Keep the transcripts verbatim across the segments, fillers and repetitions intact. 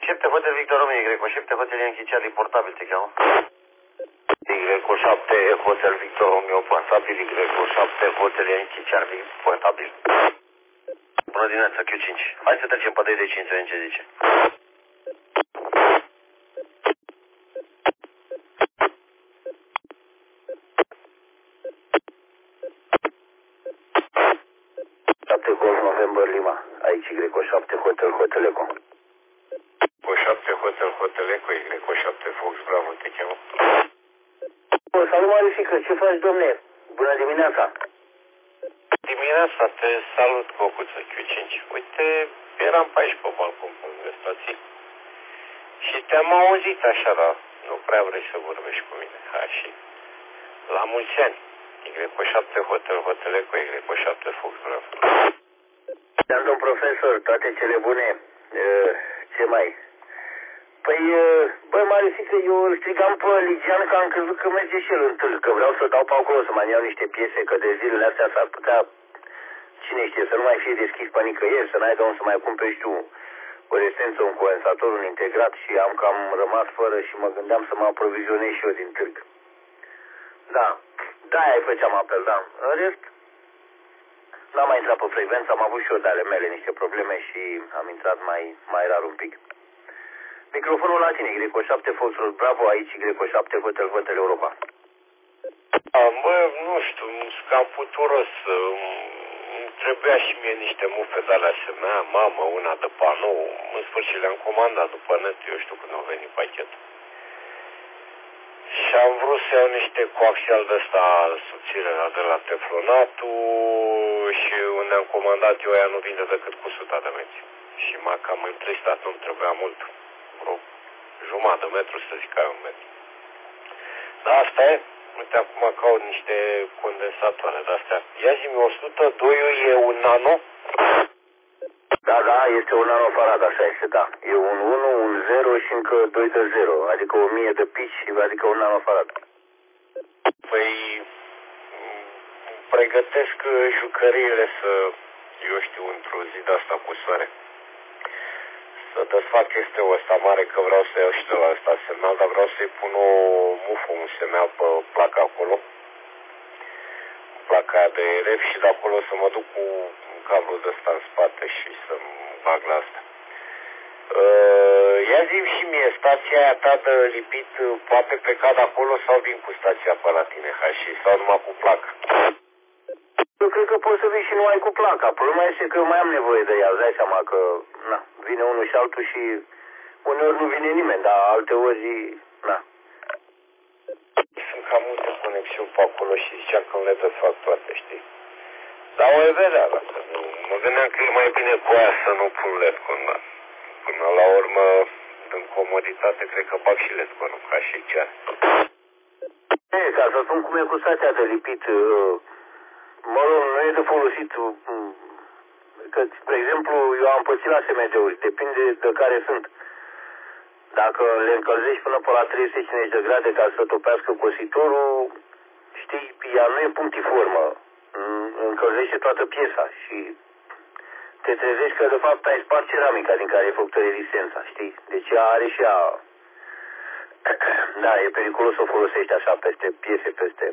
șapte Hotel Victor Romeo, Y șapte Hotel Yankee Charlie portabil te cheamă. Y șapte Hotel Victor Romeo portabil, Y șapte Hotel Yankee Charlie portabil. Bună dimineața, Q cinci. Hai să trecem pe doi de cinci, să vedem ce zice. șapte Golf November Lima, aici Y șapte Hotel Hotel Eco. Y șapte Hotel Hotel Eco, Y șapte Fox Bravo te cheamă. O, salut, Marifică, ce faci, domne? Bună dimineața. Dimineața, te salut, Cocuță Q cinci. Uite, eram pe aici pe balcon pe lângă stații și te-am auzit așa, dar nu prea vrei să vorbești cu mine. Ha, și la mulți ani. Y șapte Hotel Hotel Eco, Y șapte Fox Bravo. Dar, domn profesor, toate cele bune. Ce mai? Păi, băi, Marifică, eu îl strigam pe Ligian că am crezut că merge și el în târg, că vreau să dau pe acolo să mai iau niște piese, că de zilele astea s-ar putea, cine știe, să nu mai fie deschis pe nicăieri, să n-ai de unde să mai cumperi, știu, o resență, un condensator, un integrat și am cam rămas fără și mă gândeam să mă aprovizionez și eu din târg. Da, da, îi făceam apel, da. În rest, n-am mai intrat pe frecvență, am avut și eu de ale mele niște probleme și am intrat mai, mai rar un pic. Microfonul la tine, Y șapte Foxtrot Bravo, aici Y șapte Hotel Hotel Europa. Bă, nu știu, sunt cam puturos. Îmi trebuia și mie niște mufe de alea să mea, mamă, una de panou. În sfârșit le-am comandat după net, eu știu când au venit pachetul. Și am vrut să iau niște coaxial de ăsta subțire de la Teflonatul și unde am comandat eu, aia nu vinde decât cu suta de metri. Și m-a cam întristat, nu-mi trebuia mult. Vreo jumătate de metru, să zic, ai un metru. Dar asta e. Uite, acum caut niște condensatoare de-astea. Ia zi-mi, o sută doi e un nano? Da, da, este un nanofarad, așa este, da. E un unu, un zero și încă doi de zero, adică o mie de pici, adică un nanofarad. Păi, pregătesc jucăriile să, eu știu, într-o zi de-asta cu soare. Să desfac chestia ăsta mare, că vreau să iau și de la ăsta semnal, dar vreau să-i pun o mufă, un semnal pe placa acolo. Placa aia de R F și de acolo să mă duc cu un cablu de ăsta în spate și să-mi bag la asta. Uh, ia zi-mi și mie, stația aia ta de lipit poate pleca de acolo sau vin cu stația pe la tine, ha, și sau numai cu placa? Eu cred că poți să vii și numai cu placa. Problema este că eu mai am nevoie de ea, îți dai seama că na, vine unul și altul și uneori nu vine nimeni, dar alte ori, na. Sunt cam multe conexiuni pe acolo și ziceam că le dă fac toate, știi? Dar o e vedea, dacă nu. Mă gândeam că e mai bine cu aia să nu pun L E D-con, dar până la urmă, în comoditate, cred că bag și L E D-conul, ca și chiar. E, ca să spun cum e cu stația de lipit, mă rog, nu e de folosit, că, spre exemplu, eu am pățit la S M D-uri, depinde de care sunt. Dacă le încălzești până pe la trei sute cincizeci de grade ca să topească cositorul, știi, ea nu e punctiformă, încălzește toată piesa și te trezești că de fapt ai spart ceramica din care e făcută rezistența, știi? Deci ea are și ea, da, e periculos să o folosești așa peste piese, peste...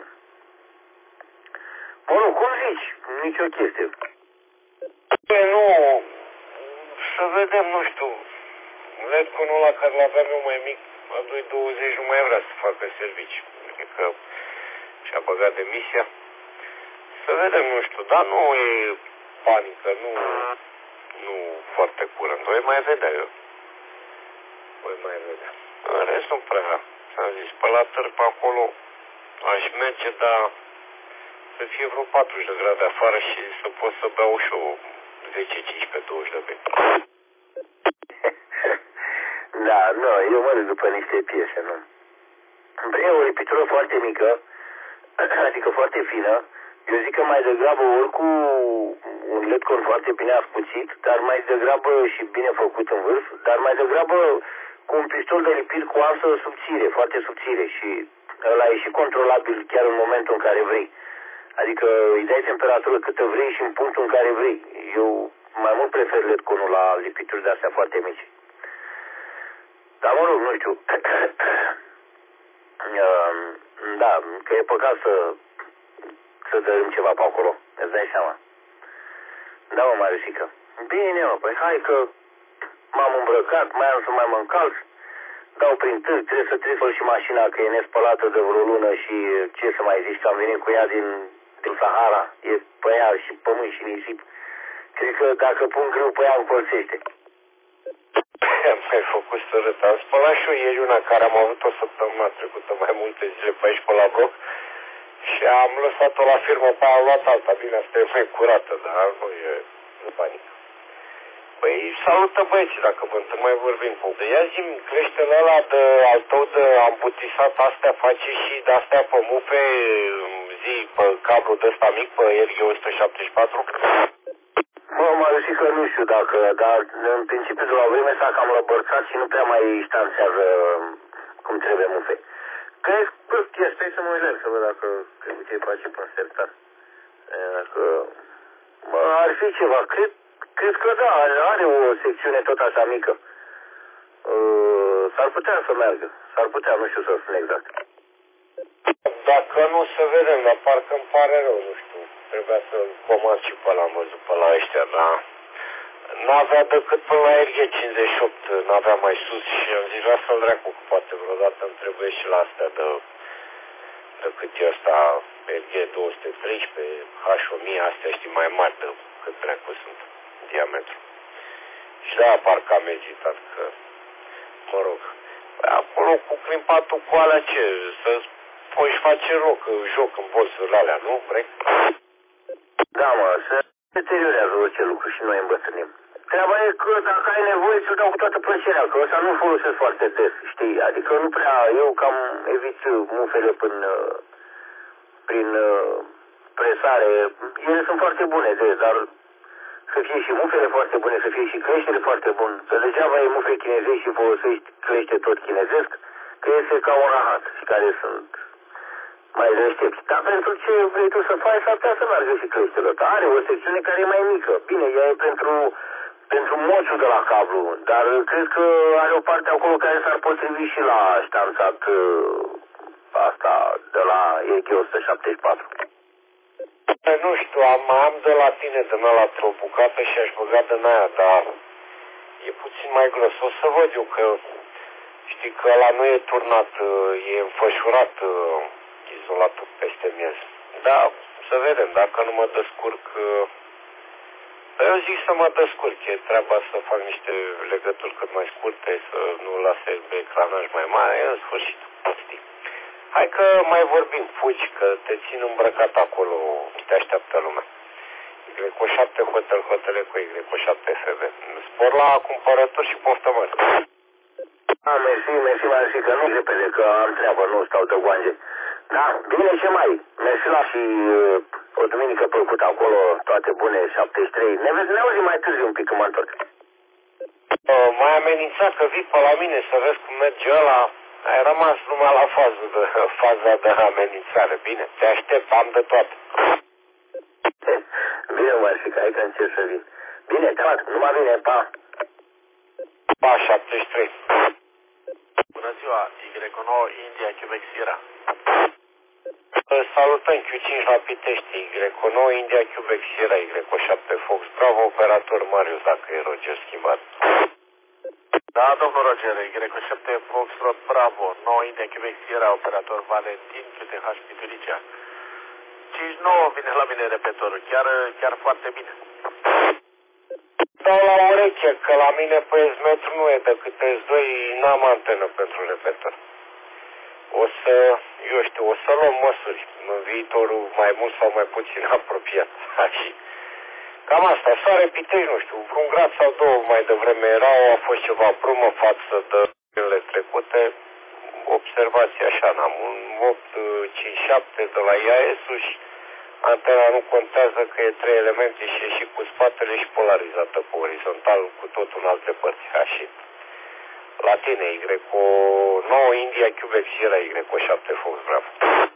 Mă rog, cum zici? Nici o chestie. Păi nu, să vedem, nu știu, L E D-conul ăla care l-aveam eu mai mic, a doi douăzeci nu mai vrea să facă servici, că și-a băgat demisia. Să vedem, nu știu, dar nu e panică, nu, nu foarte curând, o mai vedea eu. O mai vedea. În rest nu prea, s-am zis, pe la târg pe acolo aș merge, dar să fie vreo patruzeci de grade afară și să pot să beau și o zece, cincisprezece, douăzeci de beni. Da, nu, eu mă duc după niște piese, nu. E o lipitură foarte mică, adică foarte fină. Eu zic că mai degrabă ori cu un L E D-con foarte bine ascuțit, dar mai degrabă și bine făcut în vârf, dar mai degrabă cu un pistol de lipit cu ansă subțire, foarte subțire și ăla e și controlabil chiar în momentul în care vrei. Adică îi dai temperatură câtă vrei și în punctul în care vrei. Eu mai mult prefer L E D-conul la lipituri de astea foarte mici. Dar mă rog, nu știu. Da, că e păcat să, să dărâm ceva pe acolo. Îți dai seama. Da, mă, Mariusică. Bine, mă, păi hai că m-am îmbrăcat, mai am să mai mă încalț. Dau prin târg, trebuie să trefăl și mașina că e nespălată de vreo lună și ce să mai zici, că am venit cu ea din, din Sahara. E pe ea și pământ și nisip. Cred că dacă pun grâu pe ea încălțește. Am mai făcut să râd. Am spălat și eu ieri una care am avut o săptămână trecută mai multe zile pe aici pe la bloc și am lăsat-o la firmă pe aia, am luat alta. Bine, asta e mai curată, dar nu e nu panică. Păi salută băieții, dacă vă întâln mai vorbim cu. Ia zi-mi, creștele ăla de, al tău de ambutisat, astea face și de-astea pe mufe, zi, pe cablu de ăsta mic, pe R G o sută șaptezeci și patru? Mă, m-a zis că nu știu dacă, dar în principiu de la vreme s-a cam lăbărțat și nu prea mai ștanțează cum trebuie mufe. Crezi că este să mă uit să văd dacă cred că ce face pe sertar. Că mă, ar fi ceva, cred, cred că da, are, are o secțiune tot așa mică. Uh, s-ar putea să meargă, s-ar putea, nu știu să spun exact. Dacă nu să vedem, dar parcă îmi pare rău, nu știu. Trebuia să-l comand și pe l-am văzut pe la ăștia, dar n-avea decât până la R G cincizeci și opt, n-avea mai sus și am zis, vrea să-l dracu, că poate vreodată îmi trebuie și la astea de, de cât e ăsta, R G două sute treisprezece, H o mie, astea știi mai mari de cât dracu sunt diametru. Și da, parcă am ezitat că, mă rog, acolo cu climpatul cu alea ce, să-ți poți face roc, joc în bolsurile alea, nu? Vrei? Da, mă, se deteriorează orice lucru și noi îmbătrânim. Treaba e că dacă ai nevoie, ți-o dau cu toată plăcerea, că ăsta nu folosesc foarte des, știi? Adică nu prea, eu cam evit mufele prin, prin presare. Ele sunt foarte bune, de, dar să fie și mufele foarte bune, să fie și creștere foarte bun. Că degeaba e mufe chinezești și folosești crește tot chinezesc, că este ca un rahat și care sunt mai deștepți. Dar pentru ce vrei tu să faci, s-ar putea să meargă și creșterea ta. Are o secțiune care e mai mică. Bine, ea e pentru, pentru moțul de la cablu, dar cred că are o parte acolo care s-ar potrivi și la ștanțat asta de la R G o sută șaptezeci și patru. Nu știu, am, am de la tine din ăla o bucată și aș băga din aia, dar e puțin mai gros. O să văd eu că, știi că ăla nu e turnat, e înfășurat izolatul peste miez. Da, să vedem, dacă nu mă descurc, eu zic să mă descurc, e treaba să fac niște legături cât mai scurte, să nu lase pe ecranaj mai mare, în sfârșit, știi. Hai că mai vorbim, fugi, că te țin îmbrăcat acolo, te așteaptă lumea. Y șapte Hotel, Hotele cu Y șapte F B. Spor la cumpărături și poftă mare. Ah, mersi, mersi, mersi, că nu repede, că am treabă, nu stau de goange. Da, bine, ce mai? Mersi la și uh, o duminică plăcută acolo, toate bune, șaptezeci și trei. Ne, ne auzim mai târziu un pic, când mă întorc. Uh, mai amenințat că vii pe la mine să vezi cum merge ăla. Ai rămas numai la fază de, faza de amenințare. Bine, te aștept, am de toate. Bine, Marșica, hai că încerc să vin. Bine, te luat, numai bine, pa. Pa, șaptezeci și trei. Bună ziua, Y nouă India Quebec Sierra. Salutăm, Q cinci la Pitești, Y nouă India Quebec Sierra, Y șapte Fox, bravo, operator Marius, dacă e Roger schimbat. Da, domnul Roger, Y șapte Foxtrot Bravo, nouă India Quebec Sierra, operator Valentin, Q T H Pitulicea. cinci nouă vine la mine repetorul, chiar, chiar foarte bine. Dau la ureche, că la mine pe S-metru nu e decât S doi, n-am antenă pentru repetor. O să, eu știu, o să luăm măsuri în viitorul mai mult sau mai puțin apropiat. Și cam asta, soare Pitești, nu știu, un grad sau două mai devreme erau, a fost ceva brumă față de zilele trecute. Observații așa, n-am un opt cinci șapte de la I A S-ul și antena nu contează că e trei elemente și e și cu spatele și polarizată pe orizontal cu totul în alte părți. Așa. La tine, Y nouă India Quebec Sierra, Y șapte Fox, bravo.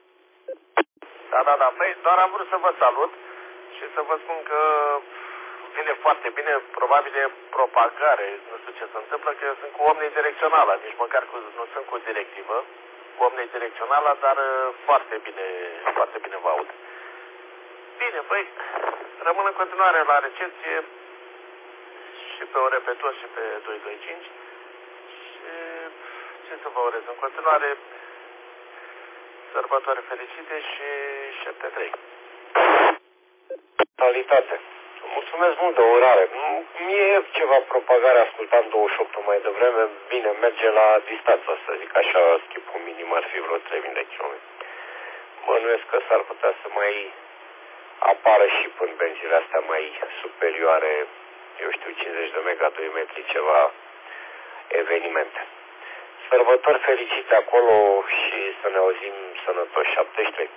Da, da, da, păi doar am vrut să vă salut și să vă spun că vine foarte bine, probabil e propagare, nu știu ce se întâmplă, că eu sunt cu omnidirecționala, nici măcar cu, nu sunt cu directivă, cu omnidirecționala, dar foarte bine, foarte bine vă aud. Bine, băi, rămân în continuare la recepție și pe o repetor și pe doi doi cinci și ce să vă urez în continuare, sărbători fericite și șapte trei. Totalitate. Mulțumesc mult de urare. Mie e ceva propagare, ascultam douăzeci și opt mai devreme, bine, merge la distanță, să zic așa, schipul minim ar fi vreo trei mii de kilometri. Bănuiesc că s-ar putea să mai apară și până benzile astea mai superioare, eu știu, cincizeci de mega, doi metri, ceva evenimente. Sărbători fericite acolo și să ne auzim sănătoși. șaptezeci și trei.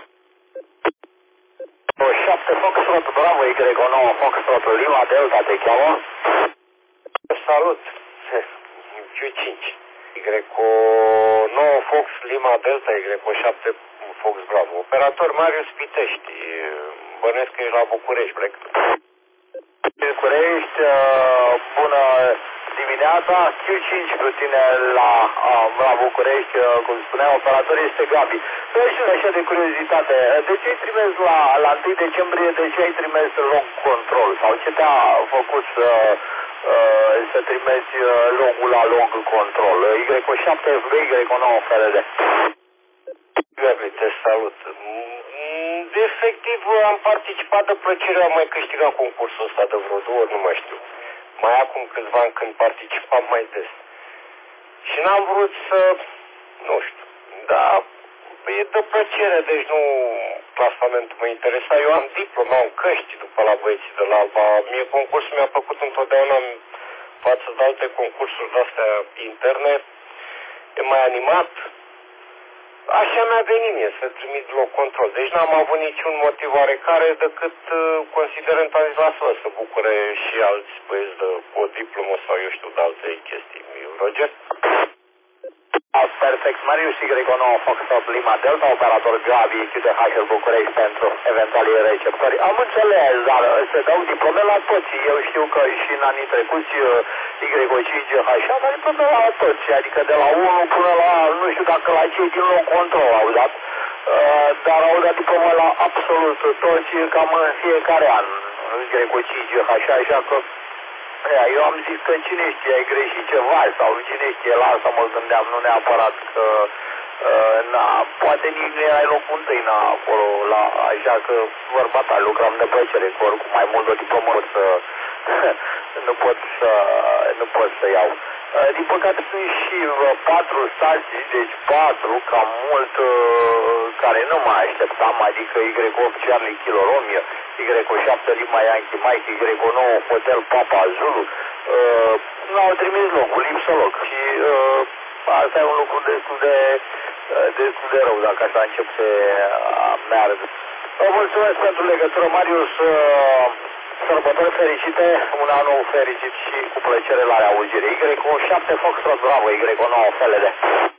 șapte Foxtrot, Bravo, Y nouă Foxtrot, Lima Delta, te cheamă? Salut! Q cinci. Y nouă Fox, Lima Delta, Y șapte Fox, Bravo. Operator Marius Pitești. Bănuiesc că ești la București, plec. București, bună dimineața, Q cinci cu tine la, la București, cum spunea, operator este Gabi. Păi și așa de curiozitate, de ce ai trimis la, la întâi decembrie, de ce ai trimis log control? Sau ce te-a făcut să, să trimiți logul la log control? Y șapte F B, Y nouă F L D. Gabi, te salut. Efectiv, am participat de plăcere, am mai câștigat concursul ăsta de vreo două ori, nu mai știu. Mai acum câțiva ani când participam mai des. Și n-am vrut să, nu știu, dar e de plăcere, deci nu clasamentul mă interesa. Eu am diploma, am căști după la băieții de la Alba. Mie concursul mi-a plăcut întotdeauna față de alte concursuri de-astea interne. E mai animat. Așa mi-a venit mie să trimit loc control. Deci n-am avut niciun motiv oarecare decât considerând am zis, lasă să bucure și alți băieți de o diplomă sau eu știu de alte chestii. Roger? Perfect. Marius Y nouă Foxtrot Lima Delta, operator Gabi Q T H București pentru eventualii receptori. Am înțeles, dar se dau diplome la toți. Eu știu că și în anii trecuți Y cinci H a dat diplome la toți, adică de la unu până la, nu știu dacă la cei din loc control au dat, dar au dat diplome la absolut toți, cam în fiecare an. Y cinci H, așa că eu am zis că cine știe, ai greșit ceva sau cine știe, la asta mă gândeam, nu neapărat că na, poate nici nu erai locul întâi na, acolo, la, așa că vorba ta, lucram de plăcere, că oricum mai mult o diplomă să, nu pot să, nu pot să iau. Din păcate sunt și patru stații, deci patru, cam mult, care nu mai așteptam, adică Y opt Charlie Kilo Romeo, Y șapte Lima Yankee Mike, Y nouă Hotel Papa Zulu, uh, n-au trimis locul, lipsolog. Și uh, asta e un lucru destul de, uh, destul de rău, dacă așa încep să uh, meargă. Vă mulțumesc pentru legătură, Marius, uh, sărbători fericite, un an nou fericit și cu plăcere la reauzire. Y șapte Foxtrot Bravo, Y nouă F L D.